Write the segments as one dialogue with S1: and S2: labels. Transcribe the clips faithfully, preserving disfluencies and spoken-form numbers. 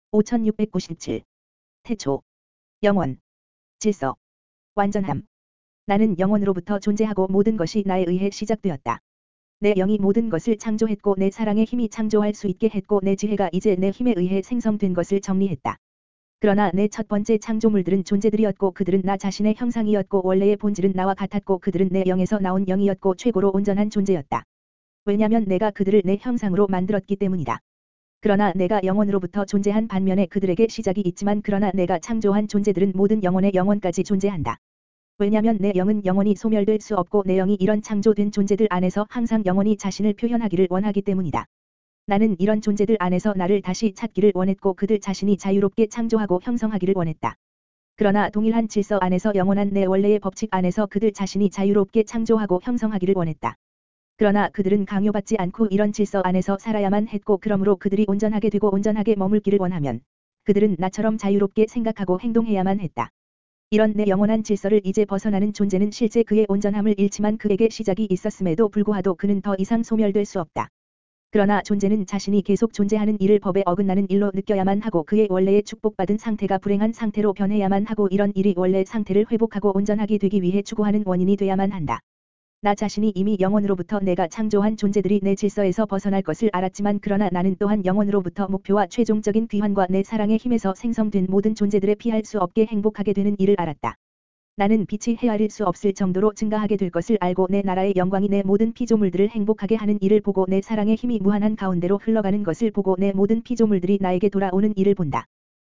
S1: 오천육백구십칠. 태초. 영원. 질서. 완전함. 나는 영원으로부터 존재하고 모든 것이 나에 의해 시작되었다. 내 영이 모든 것을 창조했고 내 사랑의 힘이 창조할 수 있게 했고 내 지혜가 이제 내 힘에 의해 생성된 것을 정리했다. 그러나 내 첫 번째 창조물들은 존재들이었고 그들은 나 자신의 형상이었고 원래의 본질은 나와 같았고 그들은 내 영에서 나온 영이었고 최고로 온전한 존재였다. 왜냐면 내가 그들을 내 형상으로 만들었기 때문이다. 그러나 내가 영원으로부터 존재한 반면에 그들에게 시작이 있지만 그러나 내가 창조한 존재들은 모든 영원의 영원까지 존재한다. 왜냐면 내 영은 영원히 소멸될 수 없고 내 영이 이런 창조된 존재들 안에서 항상 영원히 자신을 표현하기를 원하기 때문이다. 나는 이런 존재들 안에서 나를 다시 찾기를 원했고 그들 자신이 자유롭게 창조하고 형성하기를 원했다. 그러나 동일한 질서 안에서 영원한 내 원래의 법칙 안에서 그들 자신이 자유롭게 창조하고 형성하기를 원했다. 그러나 그들은 강요받지 않고 이런 질서 안에서 살아야만 했고 그러므로 그들이 온전하게 되고 온전하게 머물기를 원하면 그들은 나처럼 자유롭게 생각하고 행동해야만 했다. 이런 내 영원한 질서를 이제 벗어나는 존재는 실제 그의 온전함을 잃지만 그에게 시작이 있었음에도 불구하고 그는 더 이상 소멸될 수 없다. 그러나 존재는 자신이 계속 존재하는 일을 법에 어긋나는 일로 느껴야만 하고 그의 원래의 축복받은 상태가 불행한 상태로 변해야만 하고 이런 일이 원래 상태를 회복하고 온전하게 되기 위해 추구하는 원인이 돼야만 한다. 나 자신이 이미 영원으로부터 내가 창조한 존재들이 내 질서에서 벗어날 것을 알았지만 그러나 나는 또한 영원으로부터 목표와 최종적인 귀환과 내 사랑의 힘에서 생성된 모든 존재들의 피할 수 없게 행복하게 되는 일을 알았다. 나는 빛이 헤아릴 수 없을 정도로 증가하게 될 것을 알고 내 나라의 영광이 내 모든 피조물들을 행복하게 하는 일을 보고 내 사랑의 힘이 무한한 가운데로 흘러가는 것을 보고 내 모든 피조물들이 나에게 돌아오는 일을 본다.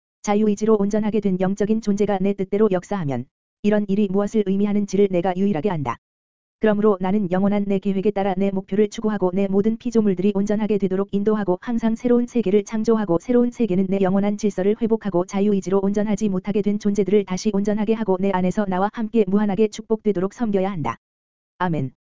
S1: 자유의지로 온전하게 된 영적인 존재가 내 뜻대로 역사하면 이런 일이 무엇을 의미하는지를 내가 유일하게 안다. 그러므로 나는 영원한 내 계획에 따라 내 목표를 추구하고 내 모든 피조물들이 온전하게 되도록 인도하고 항상 새로운 세계를 창조하고 새로운 세계는 내 영원한 질서를 회복하고 자유의지로 온전하지 못하게 된 존재들을 다시 온전하게 하고 내 안에서 나와 함께 무한하게 축복되도록 섬겨야 한다. 아멘.